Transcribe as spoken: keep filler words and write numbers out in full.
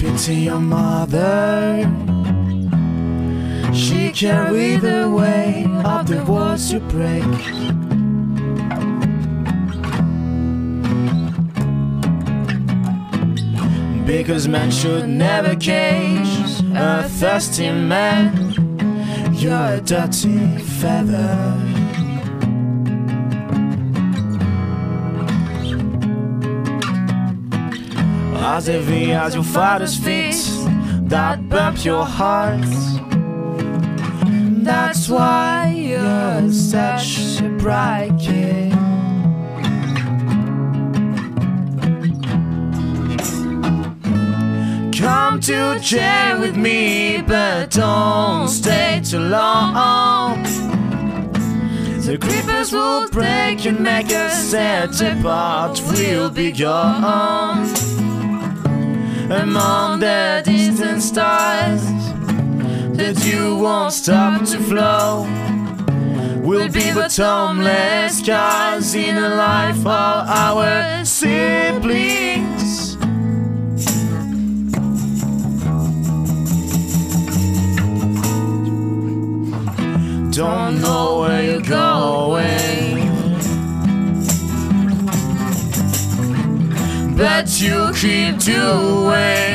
pity your mother. She carried the weight of the walls you break. Because men should never cage a thirsty man. You're a dirty feather. As heavy as your father's feet that bump your heart. That's why you're such a bright kid. Come to jail with me, but don't stay too long. The creepers will break and make us set apart. We'll be gone among the distant stars that you won't stop to flow. We'll be but homeless scars in the life of our siblings. Don't know where you're going, but you keep doing